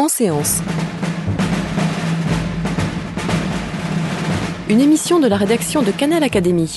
En séance. Une émission de la rédaction de Canal Académie.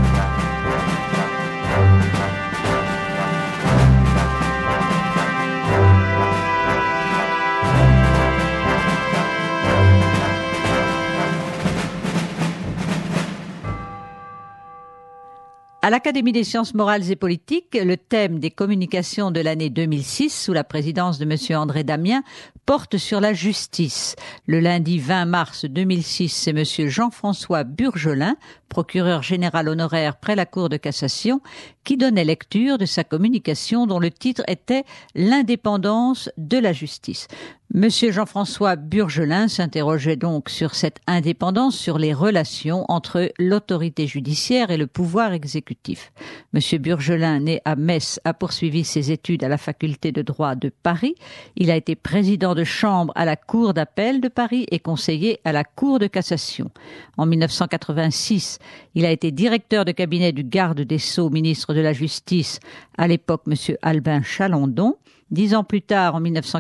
À l'Académie des sciences morales et politiques, le thème des communications de l'année 2006, sous la présidence de M. André Damien, porte sur la justice. Le lundi 20 mars 2006, c'est M. Jean-François Burgelin, procureur général honoraire près la Cour de cassation, qui donnait lecture de sa communication dont le titre était « L'indépendance de la justice ». Monsieur Jean-François Burgelin s'interrogeait donc sur cette indépendance, sur les relations entre l'autorité judiciaire et le pouvoir exécutif. Monsieur Burgelin, né à Metz, a poursuivi ses études à la faculté de droit de Paris. Il a été président de chambre à la Cour d'appel de Paris et conseiller à la Cour de cassation. En 1986, il a été directeur de cabinet du garde des Sceaux, ministre de la Justice, à l'époque monsieur Albin Chalandon. 10 ans plus tard, en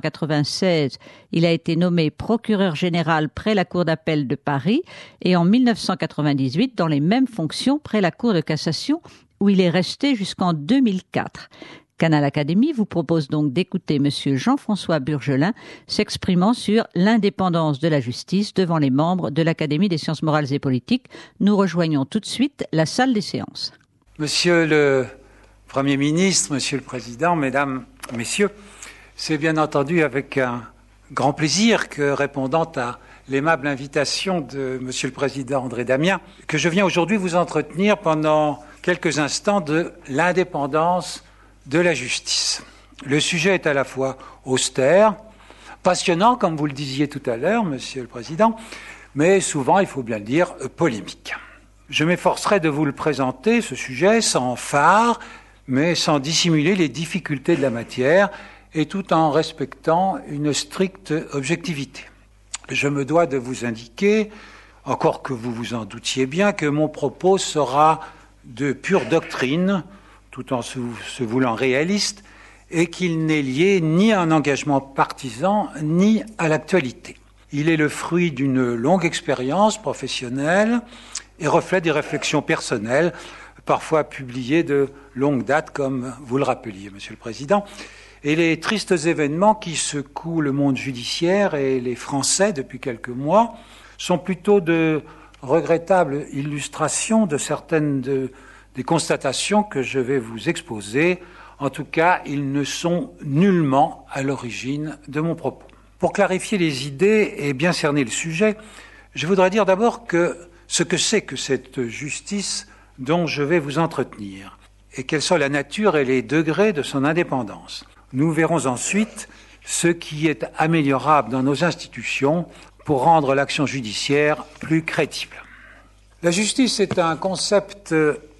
1996, il a été nommé procureur général près la Cour d'appel de Paris et en 1998, dans les mêmes fonctions, près la Cour de cassation, où il est resté jusqu'en 2004. Canal Académie vous propose donc d'écouter monsieur Jean-François Burgelin s'exprimant sur l'indépendance de la justice devant les membres de l'Académie des sciences morales et politiques. Nous rejoignons tout de suite la salle des séances. Monsieur le Premier ministre, Monsieur le Président, Mesdames, Messieurs, c'est bien entendu avec un grand plaisir que, répondant à l'aimable invitation de Monsieur le Président André Damien, que je viens aujourd'hui vous entretenir pendant quelques instants de l'indépendance de la justice. Le sujet est à la fois austère, passionnant, comme vous le disiez tout à l'heure, Monsieur le Président, mais souvent, il faut bien le dire, polémique. Je m'efforcerai de vous le présenter, ce sujet, sans phare, mais sans dissimuler les difficultés de la matière et tout en respectant une stricte objectivité. Je me dois de vous indiquer, encore que vous vous en doutiez bien, que mon propos sera de pure doctrine, tout en se voulant réaliste, et qu'il n'est lié ni à un engagement partisan, ni à l'actualité. Il est le fruit d'une longue expérience professionnelle et reflète des réflexions personnelles, parfois publiées de longue date, comme vous le rappeliez, Monsieur le Président. Et les tristes événements qui secouent le monde judiciaire et les Français depuis quelques mois sont plutôt de regrettables illustrations de certaines des constatations que je vais vous exposer. En tout cas, ils ne sont nullement à l'origine de mon propos. Pour clarifier les idées et bien cerner le sujet, je voudrais dire d'abord ce que c'est que cette justice dont je vais vous entretenir, et quelle soit la nature et les degrés de son indépendance. Nous verrons ensuite ce qui est améliorable dans nos institutions pour rendre l'action judiciaire plus crédible. La justice est un concept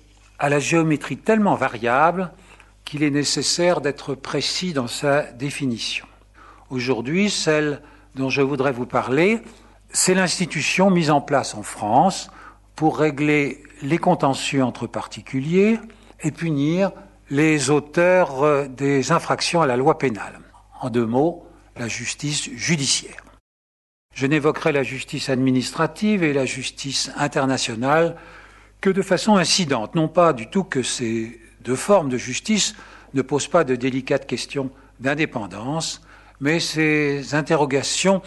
à la géométrie tellement variable qu'il est nécessaire d'être précis dans sa définition. Aujourd'hui, celle dont je voudrais vous parler, c'est l'institution mise en place en France pour régler les contentieux entre particuliers et punir les auteurs des infractions à la loi pénale. En deux mots, la justice judiciaire. Je n'évoquerai la justice administrative et la justice internationale que de façon incidente. Non pas du tout que ces deux formes de justice ne posent pas de délicates questions d'indépendance, mais ces interrogations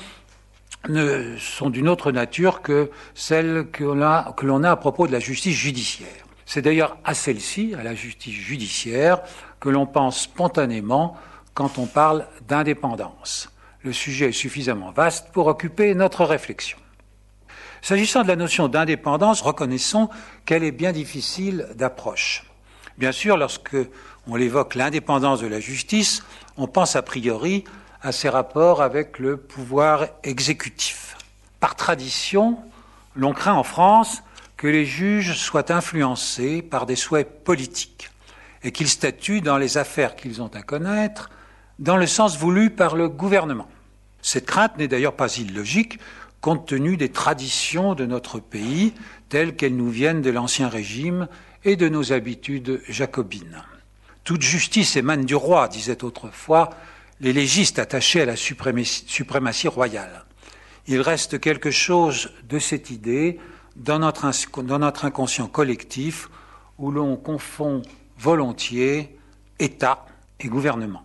ne sont d'une autre nature que celles que l'on a à propos de la justice judiciaire. C'est d'ailleurs à celle-ci, à la justice judiciaire, que l'on pense spontanément quand on parle d'indépendance. Le sujet est suffisamment vaste pour occuper notre réflexion. S'agissant de la notion d'indépendance, reconnaissons qu'elle est bien difficile d'approche. Bien sûr, lorsque on évoque l'indépendance de la justice, on pense a priori à ses rapports avec le pouvoir exécutif. Par tradition, l'on craint en France que les juges soient influencés par des souhaits politiques et qu'ils statuent dans les affaires qu'ils ont à connaître dans le sens voulu par le gouvernement. Cette crainte n'est d'ailleurs pas illogique compte tenu des traditions de notre pays telles qu'elles nous viennent de l'Ancien Régime et de nos habitudes jacobines. Toute justice émane du roi, disait autrefois les légistes attachés à la suprématie royale. Il reste quelque chose de cette idée dans notre inconscient collectif où l'on confond volontiers État et gouvernement.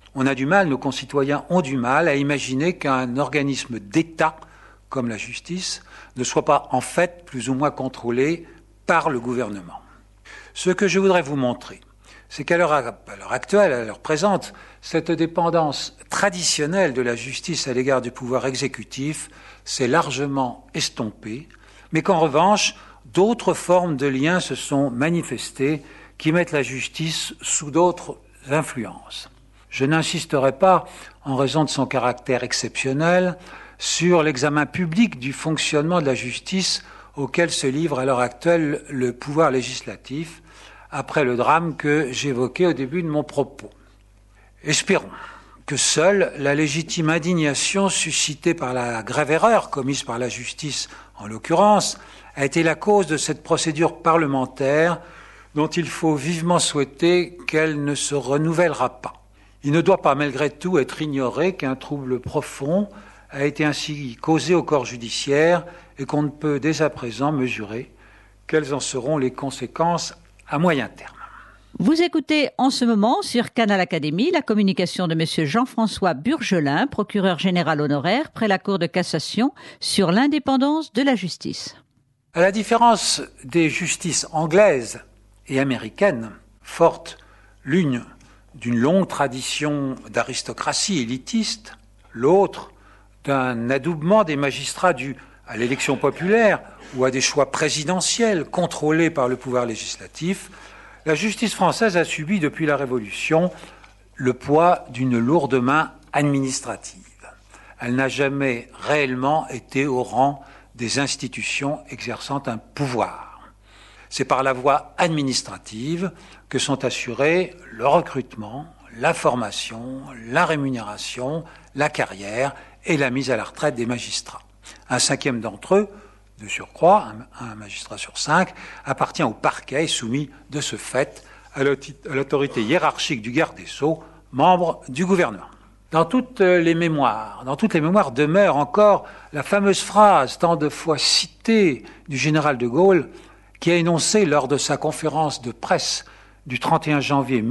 Nos concitoyens ont du mal à imaginer qu'un organisme d'État, comme la justice, ne soit pas en fait plus ou moins contrôlé par le gouvernement. Ce que je voudrais vous montrer, c'est qu'à l'heure actuelle, à l'heure présente, cette dépendance traditionnelle de la justice à l'égard du pouvoir exécutif s'est largement estompée, mais qu'en revanche, d'autres formes de liens se sont manifestées qui mettent la justice sous d'autres influences. Je n'insisterai pas, en raison de son caractère exceptionnel, sur l'examen public du fonctionnement de la justice auquel se livre à l'heure actuelle le pouvoir législatif, après le drame que j'évoquais au début de mon propos. Espérons que seule la légitime indignation suscitée par la grave erreur commise par la justice, en l'occurrence, a été la cause de cette procédure parlementaire dont il faut vivement souhaiter qu'elle ne se renouvellera pas. Il ne doit pas, malgré tout, être ignoré qu'un trouble profond a été ainsi causé au corps judiciaire et qu'on ne peut dès à présent mesurer quelles en seront les conséquences à moyen terme. Vous écoutez en ce moment sur Canal Académie la communication de M. Jean-François Burgelin, procureur général honoraire près la Cour de cassation, sur l'indépendance de la justice. À la différence des justices anglaises et américaines, fortes l'une d'une longue tradition d'aristocratie élitiste, l'autre d'un adoubement des magistrats dû à l'élection populaire ou à des choix présidentiels contrôlés par le pouvoir législatif, la justice française a subi depuis la Révolution le poids d'une lourde main administrative. Elle n'a jamais réellement été au rang des institutions exerçant un pouvoir. C'est par la voie administrative que sont assurés le recrutement, la formation, la rémunération, la carrière et la mise à la retraite des magistrats. Un cinquième d'entre eux, de surcroît, un magistrat sur 5, appartient au parquet, soumis de ce fait à l'autorité hiérarchique du garde des Sceaux, membre du gouvernement. Dans toutes les mémoires demeure encore la fameuse phrase tant de fois citée du général de Gaulle qui a énoncé lors de sa conférence de presse du 31 janvier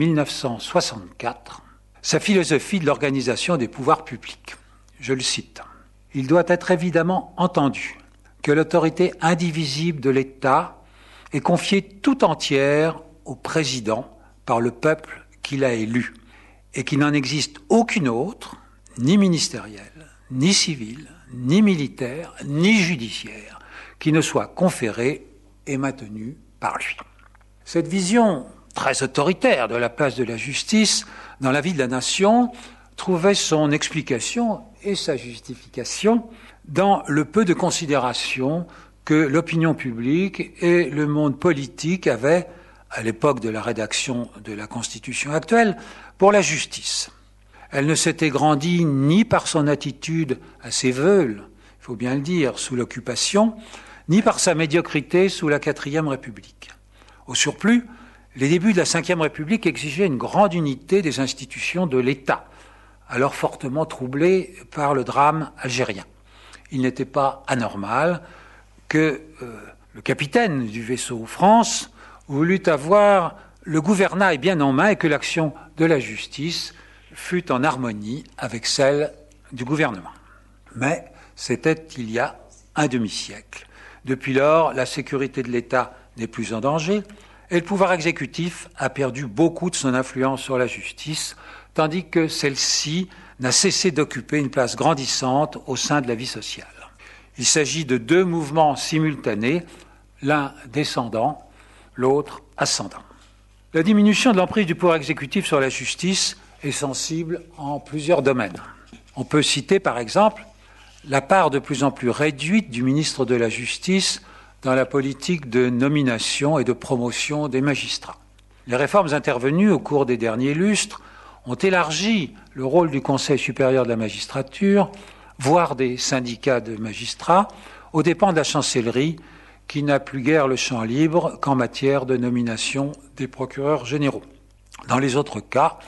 1964 sa philosophie de l'organisation des pouvoirs publics. Je le cite. « Il doit être évidemment entendu que l'autorité indivisible de l'État est confiée tout entière au président par le peuple qui l'a élu et qu'il n'en existe aucune autre, ni ministérielle, ni civile, ni militaire, ni judiciaire, qui ne soit conférée et maintenue par lui. » Cette vision très autoritaire de la place de la justice dans la vie de la nation trouvait son explication et sa justification dans le peu de considération que l'opinion publique et le monde politique avaient, à l'époque de la rédaction de la Constitution actuelle, pour la justice. Elle ne s'était grandie ni par son attitude assez veule, il faut bien le dire, sous l'occupation, ni par sa médiocrité sous la 4e République. Au surplus, les débuts de la 5e République exigeaient une grande unité des institutions de l'État, alors fortement troublées par le drame algérien. Il n'était pas anormal que le capitaine du vaisseau France voulut avoir le gouvernail bien en main et que l'action de la justice fût en harmonie avec celle du gouvernement. Mais c'était il y a un demi-siècle. Depuis lors, la sécurité de l'État n'est plus en danger et le pouvoir exécutif a perdu beaucoup de son influence sur la justice, tandis que celle-ci n'a cessé d'occuper une place grandissante au sein de la vie sociale. Il s'agit de deux mouvements simultanés, l'un descendant, l'autre ascendant. La diminution de l'emprise du pouvoir exécutif sur la justice est sensible en plusieurs domaines. On peut citer par exemple la part de plus en plus réduite du ministre de la Justice dans la politique de nomination et de promotion des magistrats. Les réformes intervenues au cours des derniers lustres ont élargi le rôle du Conseil supérieur de la magistrature, voire des syndicats de magistrats, aux dépens de la chancellerie, qui n'a plus guère le champ libre qu'en matière de nomination des procureurs généraux. Dans les autres cas,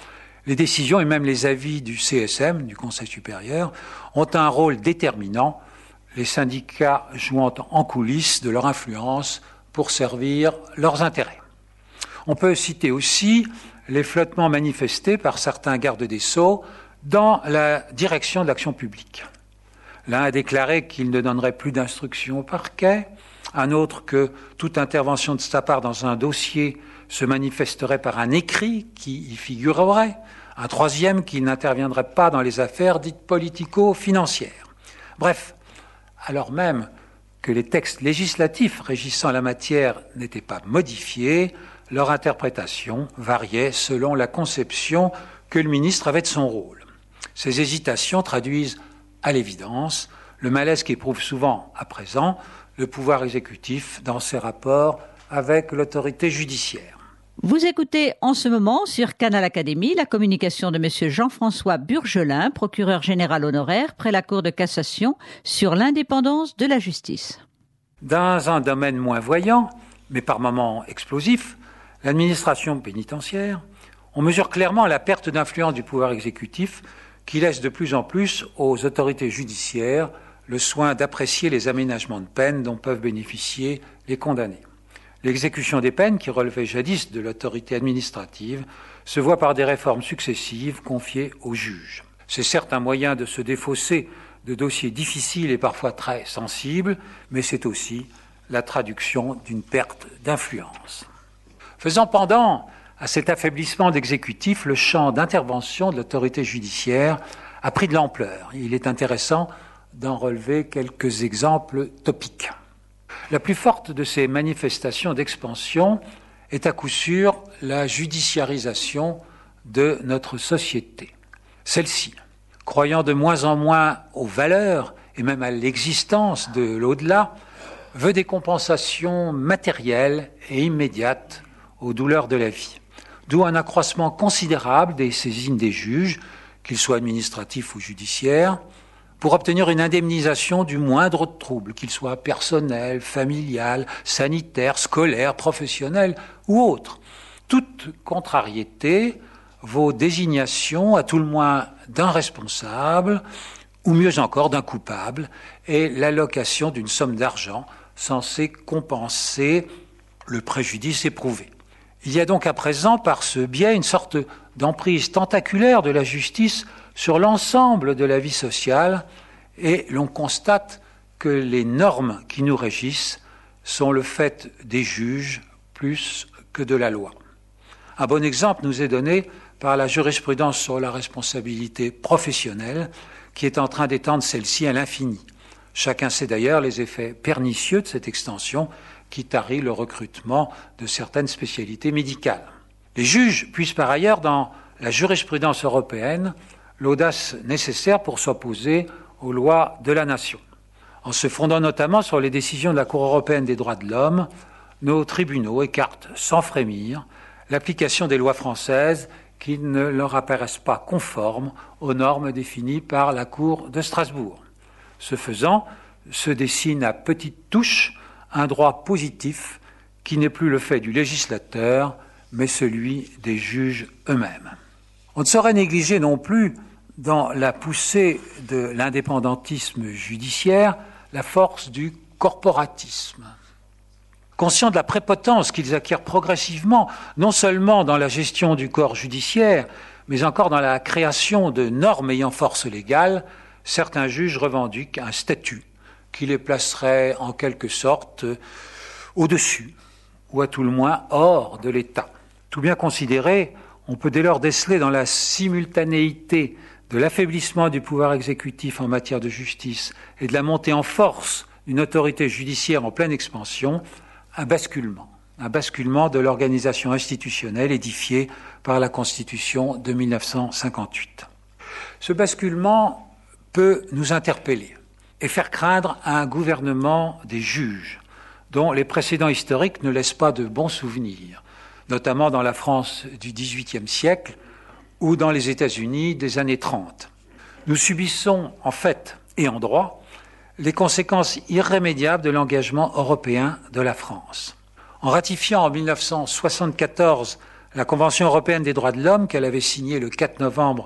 Les décisions et même les avis du CSM, du Conseil supérieur, ont un rôle déterminant, les syndicats jouant en coulisses de leur influence pour servir leurs intérêts. On peut citer aussi les flottements manifestés par certains gardes des Sceaux dans la direction de l'action publique. L'un a déclaré qu'il ne donnerait plus d'instructions au parquet, un autre que toute intervention de sa part dans un dossier se manifesterait par un écrit qui y figurerait, un troisième qu'il n'interviendrait pas dans les affaires dites politico-financières. Bref, alors même que les textes législatifs régissant la matière n'étaient pas modifiés, leur interprétation variait selon la conception que le ministre avait de son rôle. Ces hésitations traduisent à l'évidence le malaise qu'éprouve souvent à présent le pouvoir exécutif dans ses rapports avec l'autorité judiciaire. Vous écoutez en ce moment sur Canal Académie la communication de M. Jean-François Burgelin, procureur général honoraire près la Cour de cassation, sur l'indépendance de la justice. Dans un domaine moins voyant, mais par moments explosif, l'administration pénitentiaire, on mesure clairement la perte d'influence du pouvoir exécutif qui laisse de plus en plus aux autorités judiciaires le soin d'apprécier les aménagements de peine dont peuvent bénéficier les condamnés. L'exécution des peines, qui relevait jadis de l'autorité administrative, se voit par des réformes successives confiées aux juges. C'est certes un moyen de se défausser de dossiers difficiles et parfois très sensibles, mais c'est aussi la traduction d'une perte d'influence. Faisant pendant à cet affaiblissement d'exécutif, le champ d'intervention de l'autorité judiciaire a pris de l'ampleur. Il est intéressant d'en relever quelques exemples topiques. La plus forte de ces manifestations d'expansion est à coup sûr la judiciarisation de notre société. Celle-ci, croyant de moins en moins aux valeurs et même à l'existence de l'au-delà, veut des compensations matérielles et immédiates aux douleurs de la vie. D'où un accroissement considérable des saisines des juges, qu'ils soient administratifs ou judiciaires, pour obtenir une indemnisation du moindre trouble, qu'il soit personnel, familial, sanitaire, scolaire, professionnel ou autre. Toute contrariété vaut désignation, à tout le moins, d'un responsable, ou mieux encore d'un coupable, et l'allocation d'une somme d'argent censée compenser le préjudice éprouvé. Il y a donc à présent, par ce biais, une sorte d'emprise tentaculaire de la justice sur l'ensemble de la vie sociale, et l'on constate que les normes qui nous régissent sont le fait des juges plus que de la loi. Un bon exemple nous est donné par la jurisprudence sur la responsabilité professionnelle, qui est en train d'étendre celle-ci à l'infini. Chacun sait d'ailleurs les effets pernicieux de cette extension qui tarit le recrutement de certaines spécialités médicales. Les juges puissent par ailleurs dans la jurisprudence européenne l'audace nécessaire pour s'opposer aux lois de la nation. En se fondant notamment sur les décisions de la Cour européenne des droits de l'homme, nos tribunaux écartent sans frémir l'application des lois françaises qui ne leur apparaissent pas conformes aux normes définies par la Cour de Strasbourg. Ce faisant, se dessine à petites touches un droit positif qui n'est plus le fait du législateur, mais celui des juges eux-mêmes. On ne saurait négliger non plus, dans la poussée de l'indépendantisme judiciaire, la force du corporatisme. Conscients de la prépotence qu'ils acquièrent progressivement, non seulement dans la gestion du corps judiciaire, mais encore dans la création de normes ayant force légale, certains juges revendiquent un statut qui les placerait en quelque sorte au-dessus, ou à tout le moins hors de l'État. Tout bien considéré, on peut dès lors déceler dans la simultanéité de l'affaiblissement du pouvoir exécutif en matière de justice et de la montée en force d'une autorité judiciaire en pleine expansion, un basculement de l'organisation institutionnelle édifiée par la Constitution de 1958. Ce basculement peut nous interpeller et faire craindre un gouvernement des juges dont les précédents historiques ne laissent pas de bons souvenirs, notamment dans la France du XVIIIe siècle ou dans les États-Unis des années 30. Nous subissons en fait et en droit les conséquences irrémédiables de l'engagement européen de la France. En ratifiant en 1974 La Convention européenne des droits de l'homme, qu'elle avait signée le 4 novembre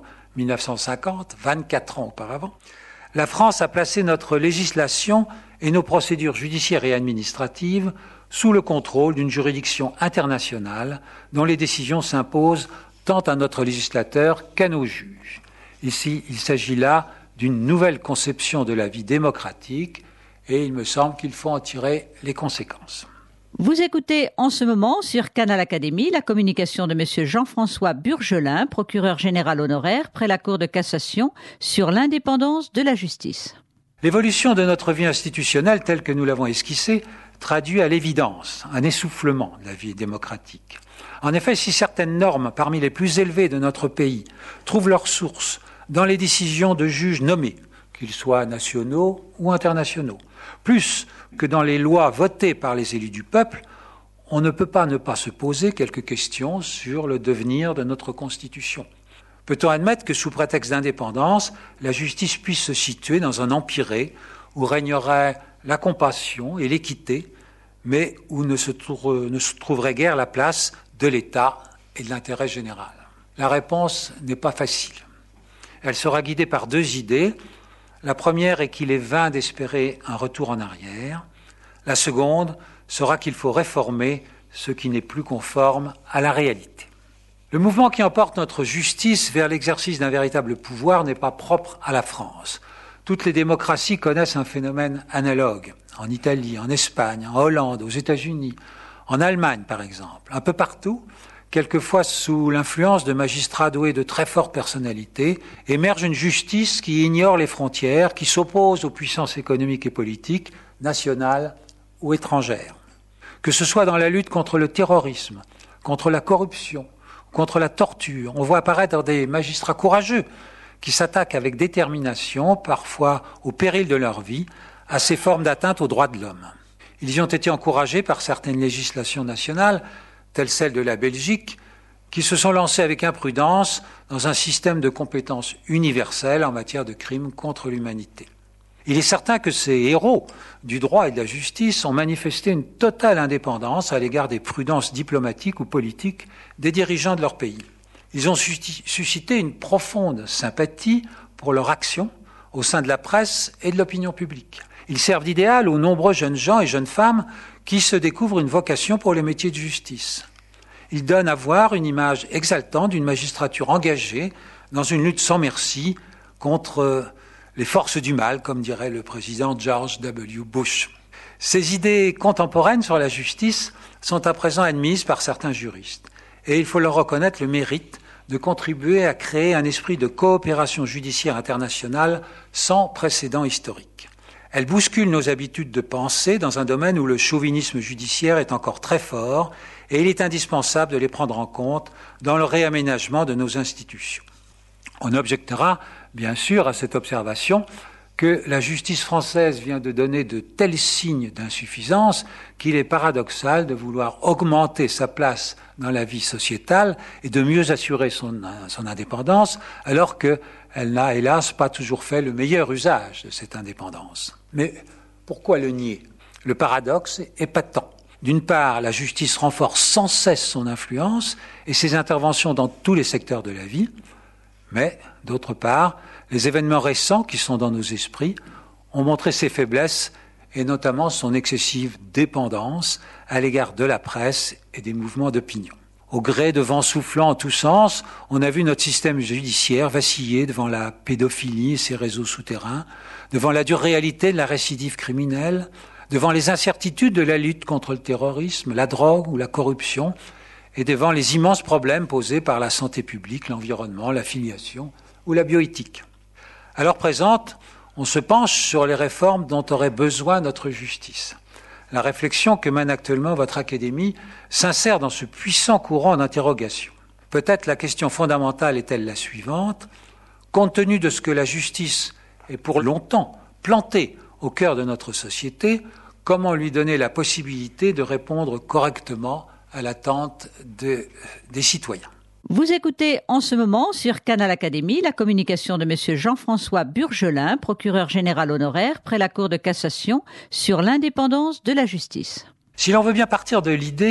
1950, 24 ans auparavant, la France a placé notre législation et nos procédures judiciaires et administratives sous le contrôle d'une juridiction internationale dont les décisions s'imposent tant à notre législateur qu'à nos juges. Ici, il s'agit là d'une nouvelle conception de la vie démocratique et il me semble qu'il faut en tirer les conséquences. Vous écoutez en ce moment sur Canal Académie la communication de M. Jean-François Burgelin, procureur général honoraire près la Cour de cassation sur l'indépendance de la justice. L'évolution de notre vie institutionnelle telle que nous l'avons esquissée traduit à l'évidence un essoufflement de la vie démocratique. En effet, si certaines normes parmi les plus élevées de notre pays trouvent leur source dans les décisions de juges nommés, qu'ils soient nationaux ou internationaux, plus que dans les lois votées par les élus du peuple, on ne peut pas ne pas se poser quelques questions sur le devenir de notre Constitution. Peut-on admettre que sous prétexte d'indépendance, la justice puisse se situer dans un empyrée où régnerait la compassion et l'équité, mais où ne se trouverait guère la place de l'État et de l'intérêt général? La réponse n'est pas facile. Elle sera guidée par deux idées. La première est qu'il est vain d'espérer un retour en arrière. La seconde sera qu'il faut réformer ce qui n'est plus conforme à la réalité. Le mouvement qui emporte notre justice vers l'exercice d'un véritable pouvoir n'est pas propre à la France. Toutes les démocraties connaissent un phénomène analogue. En Italie, en Espagne, en Hollande, aux États-Unis, en Allemagne par exemple. Un peu partout, quelquefois sous l'influence de magistrats doués de très fortes personnalités, émerge une justice qui ignore les frontières, qui s'oppose aux puissances économiques et politiques, nationales ou étrangères. Que ce soit dans la lutte contre le terrorisme, contre la corruption, contre la torture, on voit apparaître des magistrats courageux qui s'attaquent avec détermination, parfois au péril de leur vie, à ces formes d'atteinte aux droits de l'homme. Ils y ont été encouragés par certaines législations nationales, telles celles de la Belgique, qui se sont lancés avec imprudence dans un système de compétences universelles en matière de crimes contre l'humanité. Il est certain que ces héros du droit et de la justice ont manifesté une totale indépendance à l'égard des prudences diplomatiques ou politiques des dirigeants de leur pays. Ils ont suscité une profonde sympathie pour leur action au sein de la presse et de l'opinion publique. Ils servent d'idéal aux nombreux jeunes gens et jeunes femmes qui se découvrent une vocation pour les métiers de justice. Ils donnent à voir une image exaltante d'une magistrature engagée dans une lutte sans merci contre les forces du mal, comme dirait le président George W. Bush. Ces idées contemporaines sur la justice sont à présent admises par certains juristes. Et il faut leur reconnaître le mérite de contribuer à créer un esprit de coopération judiciaire internationale sans précédent historique. Elles bousculent nos habitudes de pensée dans un domaine où le chauvinisme judiciaire est encore très fort et il est indispensable de les prendre en compte dans le réaménagement de nos institutions. On objectera, bien sûr, à cette observation que la justice française vient de donner de tels signes d'insuffisance qu'il est paradoxal de vouloir augmenter sa place dans la vie sociétale et de mieux assurer son indépendance, alors qu'elle n'a, hélas, pas toujours fait le meilleur usage de cette indépendance. Mais pourquoi le nier ? Le paradoxe est patent. D'une part, la justice renforce sans cesse son influence et ses interventions dans tous les secteurs de la vie, mais, d'autre part, les événements récents qui sont dans nos esprits ont montré ses faiblesses et notamment son excessive dépendance à l'égard de la presse et des mouvements d'opinion. Au gré de vents soufflant en tous sens, on a vu notre système judiciaire vaciller devant la pédophilie et ses réseaux souterrains, devant la dure réalité de la récidive criminelle, devant les incertitudes de la lutte contre le terrorisme, la drogue ou la corruption, et devant les immenses problèmes posés par la santé publique, l'environnement, la filiation ou la bioéthique. À l'heure présente, on se penche sur les réformes dont aurait besoin notre justice. La réflexion que mène actuellement votre Académie s'insère dans ce puissant courant d'interrogation. Peut-être la question fondamentale est-elle la suivante. Compte tenu de ce que la justice est pour longtemps plantée au cœur de notre société, comment lui donner la possibilité de répondre correctement à l'attente des citoyens? Vous écoutez en ce moment sur Canal Académie la communication de M. Jean-François Burgelin, procureur général honoraire près la Cour de cassation sur l'indépendance de la justice. Si l'on veut bien partir de l'idée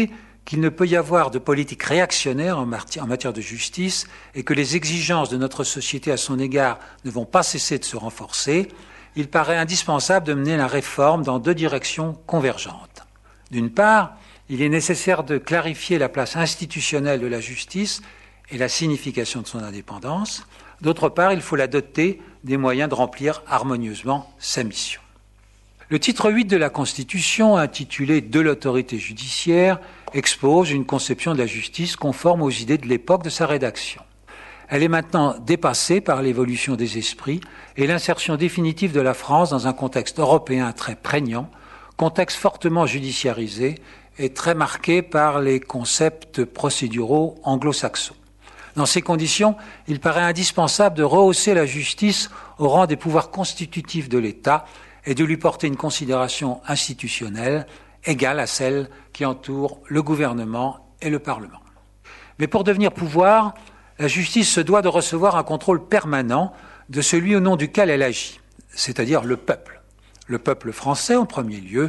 qu'il ne peut y avoir de politique réactionnaire en matière de justice et que les exigences de notre société à son égard ne vont pas cesser de se renforcer, il paraît indispensable de mener la réforme dans deux directions convergentes. D'une part, il est nécessaire de clarifier la place institutionnelle de la justice et la signification de son indépendance. D'autre part, il faut la doter des moyens de remplir harmonieusement sa mission. Le titre 8 de la Constitution, intitulé « De l'autorité judiciaire », expose une conception de la justice conforme aux idées de l'époque de sa rédaction. Elle est maintenant dépassée par l'évolution des esprits et l'insertion définitive de la France dans un contexte européen très prégnant, contexte fortement judiciarisé et très marqué par les concepts procéduraux anglo-saxons. Dans ces conditions, il paraît indispensable de rehausser la justice au rang des pouvoirs constitutifs de l'État et de lui porter une considération institutionnelle égale à celle qui entoure le gouvernement et le Parlement. Mais pour devenir pouvoir, la justice se doit de recevoir un contrôle permanent de celui au nom duquel elle agit, c'est-à-dire le peuple français en premier lieu,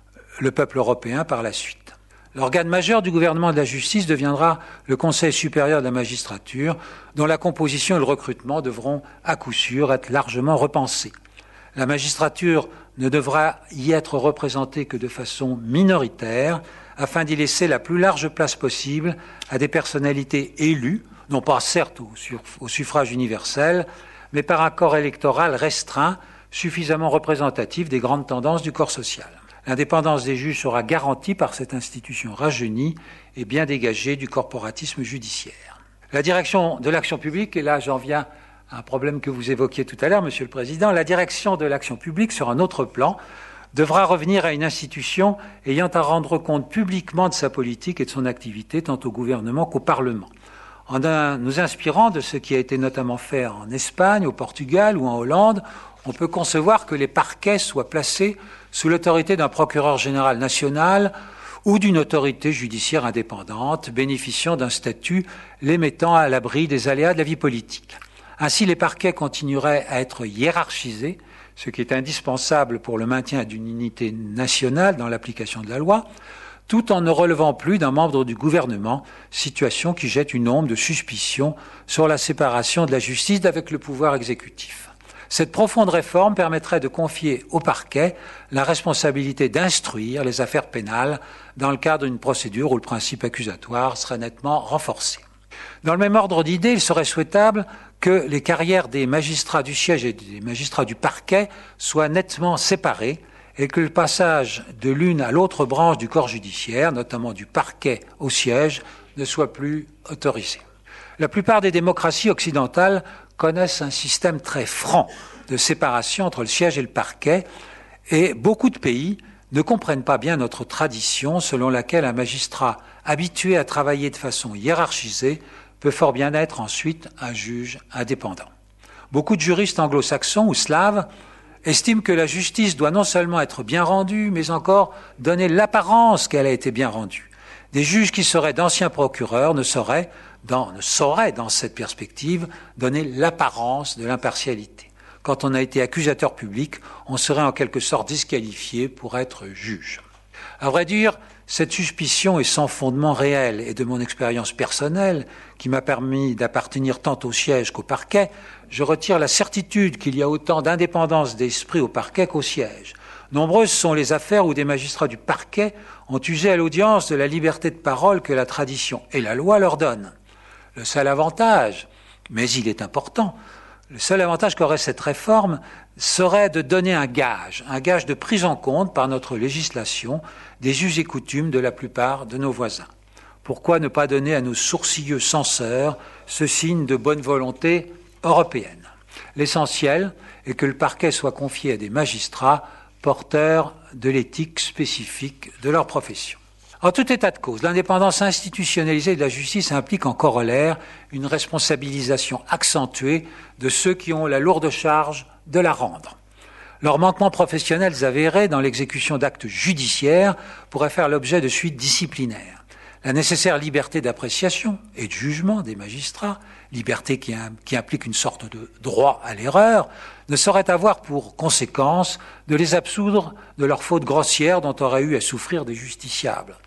le peuple européen par la suite. L'organe majeur du gouvernement de la justice deviendra le Conseil supérieur de la magistrature, dont la composition et le recrutement devront à coup sûr être largement repensés. La magistrature ne devra y être représentée que de façon minoritaire, afin d'y laisser la plus large place possible à des personnalités élues, non pas certes au suffrage universel, mais par un corps électoral restreint, suffisamment représentatif des grandes tendances du corps social. L'indépendance des juges sera garantie par cette institution rajeunie et bien dégagée du corporatisme judiciaire. La direction de l'action publique, et là j'en viens à un problème que vous évoquiez tout à l'heure, Monsieur le Président, la direction de l'action publique sur un autre plan devra revenir à une institution ayant à rendre compte publiquement de sa politique et de son activité, tant au gouvernement qu'au Parlement. En nous inspirant de ce qui a été notamment fait en Espagne, au Portugal ou en Hollande, on peut concevoir que les parquets soient placés sous l'autorité d'un procureur général national ou d'une autorité judiciaire indépendante, bénéficiant d'un statut les mettant à l'abri des aléas de la vie politique. Ainsi, les parquets continueraient à être hiérarchisés, ce qui est indispensable pour le maintien d'une unité nationale dans l'application de la loi, tout en ne relevant plus d'un membre du gouvernement, situation qui jette une ombre de suspicion sur la séparation de la justice avec le pouvoir exécutif. Cette profonde réforme permettrait de confier au parquet la responsabilité d'instruire les affaires pénales dans le cadre d'une procédure où le principe accusatoire serait nettement renforcé. Dans le même ordre d'idées, il serait souhaitable que les carrières des magistrats du siège et des magistrats du parquet soient nettement séparées et que le passage de l'une à l'autre branche du corps judiciaire, notamment du parquet au siège, ne soit plus autorisé. La plupart des démocraties occidentales connaissent un système très franc de séparation entre le siège et le parquet, et beaucoup de pays ne comprennent pas bien notre tradition selon laquelle un magistrat habitué à travailler de façon hiérarchisée peut fort bien être ensuite un juge indépendant. Beaucoup de juristes anglo-saxons ou slaves estiment que la justice doit non seulement être bien rendue, mais encore donner l'apparence qu'elle a été bien rendue. Des juges qui seraient d'anciens procureurs ne sauraient, dans cette perspective, donner l'apparence de l'impartialité. Quand on a été accusateur public, on serait en quelque sorte disqualifié pour être juge. À vrai dire, cette suspicion est sans fondement réel et de mon expérience personnelle, qui m'a permis d'appartenir tant au siège qu'au parquet, je retire la certitude qu'il y a autant d'indépendance d'esprit au parquet qu'au siège. Nombreuses sont les affaires où des magistrats du parquet ont usé à l'audience de la liberté de parole que la tradition et la loi leur donnent. Le seul avantage, mais il est important, le seul avantage qu'aurait cette réforme serait de donner un gage de prise en compte par notre législation des us et coutumes de la plupart de nos voisins. Pourquoi ne pas donner à nos sourcilleux censeurs ce signe de bonne volonté européenne? L'essentiel est que le parquet soit confié à des magistrats porteurs de l'éthique spécifique de leur profession. En tout état de cause, l'indépendance institutionnalisée de la justice implique en corollaire une responsabilisation accentuée de ceux qui ont la lourde charge de la rendre. Leurs manquements professionnels avérés dans l'exécution d'actes judiciaires pourraient faire l'objet de suites disciplinaires. La nécessaire liberté d'appréciation et de jugement des magistrats, liberté qui implique une sorte de droit à l'erreur, ne saurait avoir pour conséquence de les absoudre de leurs fautes grossières dont auraient eu à souffrir des justiciables.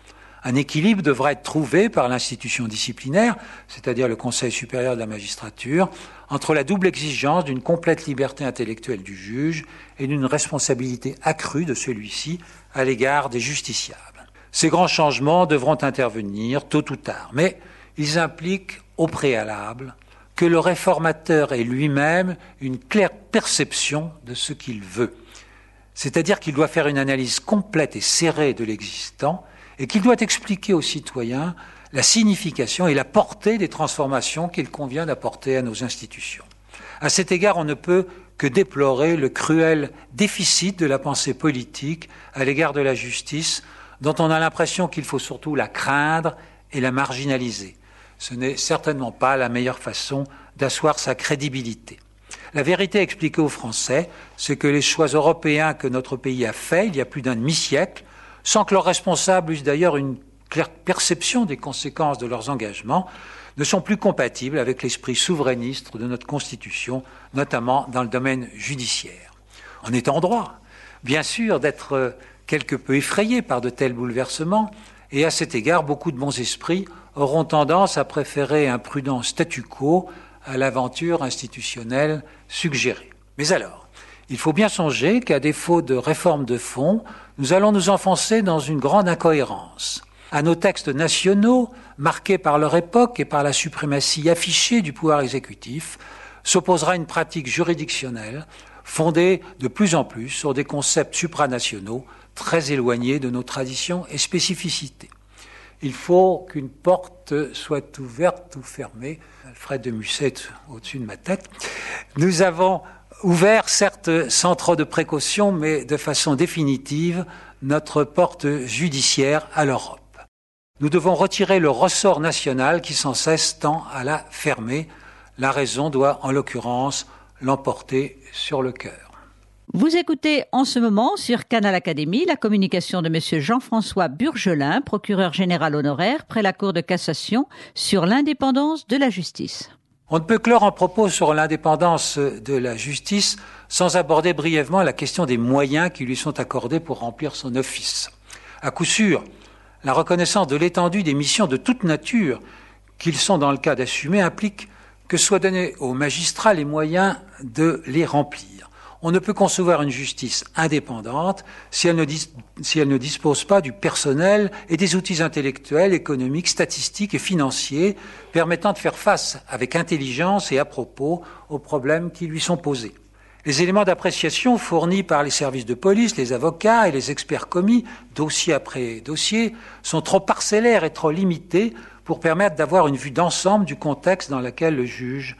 Un équilibre devra être trouvé par l'institution disciplinaire, c'est-à-dire le Conseil supérieur de la magistrature, entre la double exigence d'une complète liberté intellectuelle du juge et d'une responsabilité accrue de celui-ci à l'égard des justiciables. Ces grands changements devront intervenir tôt ou tard, mais ils impliquent au préalable que le réformateur ait lui-même une claire perception de ce qu'il veut. C'est-à-dire qu'il doit faire une analyse complète et serrée de l'existant et qu'il doit expliquer aux citoyens la signification et la portée des transformations qu'il convient d'apporter à nos institutions. À cet égard, on ne peut que déplorer le cruel déficit de la pensée politique à l'égard de la justice, dont on a l'impression qu'il faut surtout la craindre et la marginaliser. Ce n'est certainement pas la meilleure façon d'asseoir sa crédibilité. La vérité expliquée aux Français, c'est que les choix européens que notre pays a faits il y a plus d'un demi-siècle, sans que leurs responsables eussent d'ailleurs une claire perception des conséquences de leurs engagements, ne sont plus compatibles avec l'esprit souverainiste de notre Constitution, notamment dans le domaine judiciaire. On est en droit, bien sûr, d'être quelque peu effrayé par de tels bouleversements, et à cet égard, beaucoup de bons esprits auront tendance à préférer un prudent statu quo à l'aventure institutionnelle suggérée. Mais alors, il faut bien songer qu'à défaut de réforme de fond, nous allons nous enfoncer dans une grande incohérence. À nos textes nationaux, marqués par leur époque et par la suprématie affichée du pouvoir exécutif, s'opposera une pratique juridictionnelle fondée de plus en plus sur des concepts supranationaux très éloignés de nos traditions et spécificités. Il faut qu'une porte soit ouverte ou fermée. Alfred de Musset au-dessus de ma tête. Nous avons ouvert, certes sans trop de précautions, mais de façon définitive, notre porte judiciaire à l'Europe. Nous devons retirer le ressort national qui sans cesse tend à la fermer. La raison doit, en l'occurrence, l'emporter sur le cœur. Vous écoutez en ce moment sur Canal Académie la communication de M. Jean-François Burgelin, procureur général honoraire près la Cour de cassation, sur l'indépendance de la justice. On ne peut clore un propos sur l'indépendance de la justice sans aborder brièvement la question des moyens qui lui sont accordés pour remplir son office. À coup sûr, la reconnaissance de l'étendue des missions de toute nature qu'ils sont dans le cas d'assumer implique que soient donnés aux magistrats les moyens de les remplir. On ne peut concevoir une justice indépendante si elle ne dispose pas du personnel et des outils intellectuels, économiques, statistiques et financiers permettant de faire face avec intelligence et à propos aux problèmes qui lui sont posés. Les éléments d'appréciation fournis par les services de police, les avocats et les experts commis, dossier après dossier, sont trop parcellaires et trop limités pour permettre d'avoir une vue d'ensemble du contexte dans lequel le juge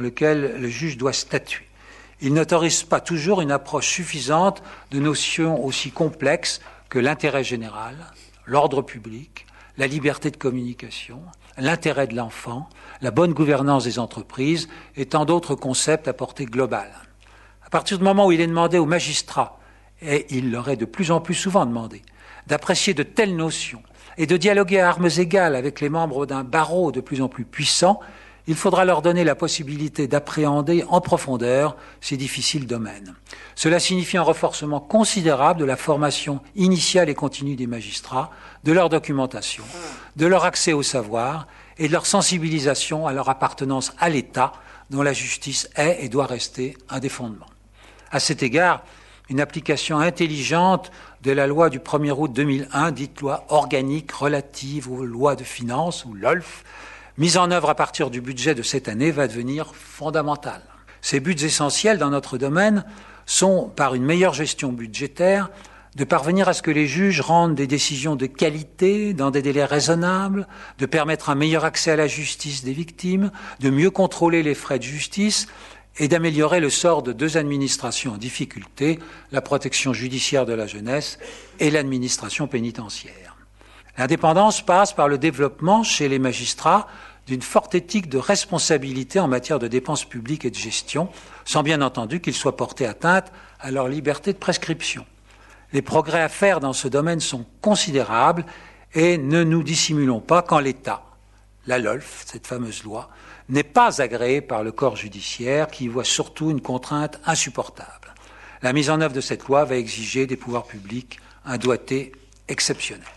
doit statuer. Il n'autorise pas toujours une approche suffisante de notions aussi complexes que l'intérêt général, l'ordre public, la liberté de communication, l'intérêt de l'enfant, la bonne gouvernance des entreprises et tant d'autres concepts à portée globale. À partir du moment où il est demandé aux magistrats, et il leur est de plus en plus souvent demandé, d'apprécier de telles notions et de dialoguer à armes égales avec les membres d'un barreau de plus en plus puissant, il faudra leur donner la possibilité d'appréhender en profondeur ces difficiles domaines. Cela signifie un renforcement considérable de la formation initiale et continue des magistrats, de leur documentation, de leur accès au savoir et de leur sensibilisation à leur appartenance à l'État, dont la justice est et doit rester un des fondements. À cet égard, une application intelligente de la loi du 1er août 2001, dite loi organique relative aux lois de finances, ou LOLF, mise en œuvre à partir du budget de cette année, va devenir fondamentale. Ces buts essentiels dans notre domaine sont, par une meilleure gestion budgétaire, de parvenir à ce que les juges rendent des décisions de qualité dans des délais raisonnables, de permettre un meilleur accès à la justice des victimes, de mieux contrôler les frais de justice et d'améliorer le sort de deux administrations en difficulté, la protection judiciaire de la jeunesse et l'administration pénitentiaire. L'indépendance passe par le développement chez les magistrats d'une forte éthique de responsabilité en matière de dépenses publiques et de gestion, sans bien entendu qu'ils soient portés atteinte à leur liberté de prescription. Les progrès à faire dans ce domaine sont considérables et ne nous dissimulons pas quand l'État, la LOLF, cette fameuse loi, n'est pas agréée par le corps judiciaire qui y voit surtout une contrainte insupportable. La mise en œuvre de cette loi va exiger des pouvoirs publics un doigté exceptionnel.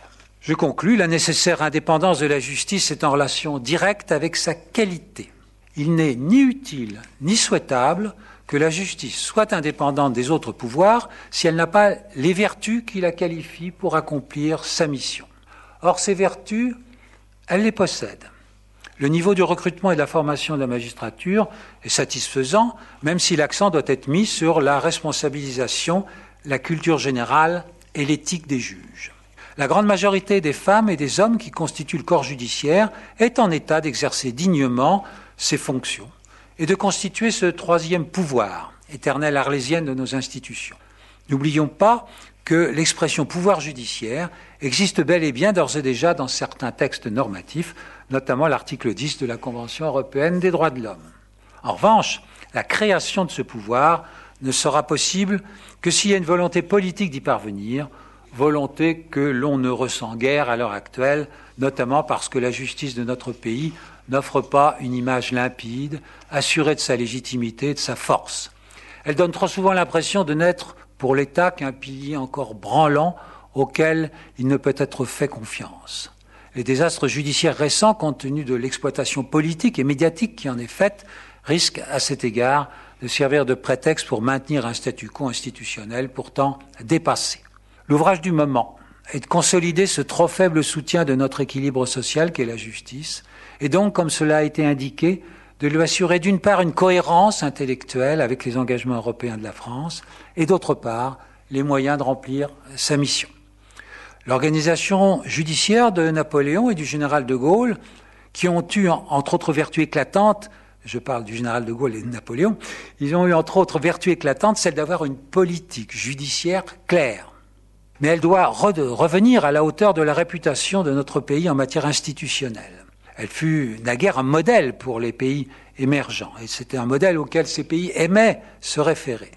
Je conclus, la nécessaire indépendance de la justice est en relation directe avec sa qualité. Il n'est ni utile ni souhaitable que la justice soit indépendante des autres pouvoirs si elle n'a pas les vertus qui la qualifient pour accomplir sa mission. Or, ces vertus, elle les possède. Le niveau du recrutement et de la formation de la magistrature est satisfaisant, même si l'accent doit être mis sur la responsabilisation, la culture générale et l'éthique des juges. La grande majorité des femmes et des hommes qui constituent le corps judiciaire est en état d'exercer dignement ses fonctions et de constituer ce troisième pouvoir, éternelle arlésienne de nos institutions. N'oublions pas que l'expression pouvoir judiciaire existe bel et bien d'ores et déjà dans certains textes normatifs, notamment l'article 10 de la Convention européenne des droits de l'homme. En revanche, la création de ce pouvoir ne sera possible que s'il y a une volonté politique d'y parvenir, volonté que l'on ne ressent guère à l'heure actuelle, notamment parce que la justice de notre pays n'offre pas une image limpide, assurée de sa légitimité et de sa force. Elle donne trop souvent l'impression de n'être pour l'État qu'un pilier encore branlant auquel il ne peut être fait confiance. Les désastres judiciaires récents, compte tenu de l'exploitation politique et médiatique qui en est faite, risquent à cet égard de servir de prétexte pour maintenir un statu quo institutionnel pourtant dépassé. L'ouvrage du moment est de consolider ce trop faible soutien de notre équilibre social qu'est la justice, et donc, comme cela a été indiqué, de lui assurer d'une part une cohérence intellectuelle avec les engagements européens de la France, et d'autre part les moyens de remplir sa mission. L'organisation judiciaire de Napoléon et du général de Gaulle, qui ont eu, entre autres vertus éclatantes, je parle du général de Gaulle et de Napoléon, ils ont eu entre autres vertus éclatantes celle d'avoir une politique judiciaire claire. Mais elle doit revenir à la hauteur de la réputation de notre pays en matière institutionnelle. Elle fut naguère un modèle pour les pays émergents, et c'était un modèle auquel ces pays aimaient se référer.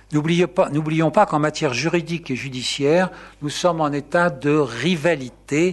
N'oublions pas qu'en matière juridique et judiciaire, nous sommes en état de rivalité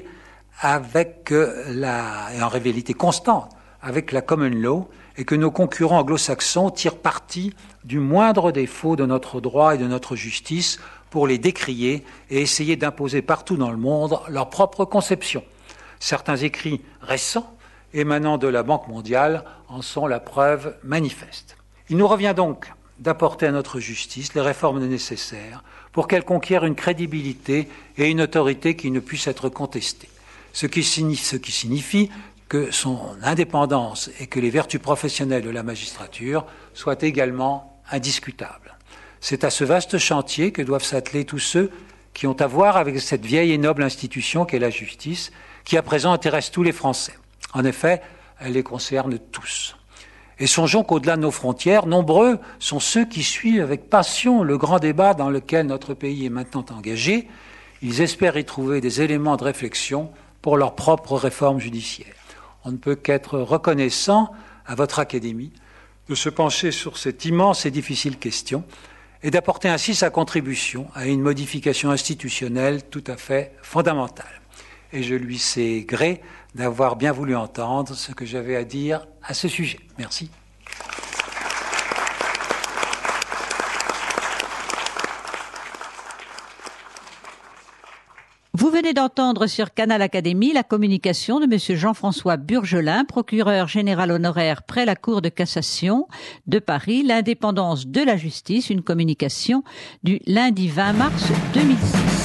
et en rivalité constante avec la common law, et que nos concurrents anglo-saxons tirent parti du moindre défaut de notre droit et de notre justice pour les décrier et essayer d'imposer partout dans le monde leur propre conception. Certains écrits récents émanant de la Banque mondiale en sont la preuve manifeste. Il nous revient donc d'apporter à notre justice les réformes nécessaires pour qu'elle conquiert une crédibilité et une autorité qui ne puissent être contestées. Ce qui signifie que son indépendance et que les vertus professionnelles de la magistrature soient également indiscutables. C'est à ce vaste chantier que doivent s'atteler tous ceux qui ont à voir avec cette vieille et noble institution qu'est la justice, qui à présent intéresse tous les Français. En effet, elle les concerne tous. Et songeons qu'au-delà de nos frontières, nombreux sont ceux qui suivent avec passion le grand débat dans lequel notre pays est maintenant engagé. Ils espèrent y trouver des éléments de réflexion pour leur propre réforme judiciaire. On ne peut qu'être reconnaissant à votre Académie de se pencher sur cette immense et difficile question et d'apporter ainsi sa contribution à une modification institutionnelle tout à fait fondamentale. Et je lui sais gré d'avoir bien voulu entendre ce que j'avais à dire à ce sujet. Merci. Vous venez d'entendre sur Canal Académie la communication de M. Jean-François Burgelin, procureur général honoraire près la Cour de cassation de Paris, l'indépendance de la justice, une communication du lundi 20 mars 2006.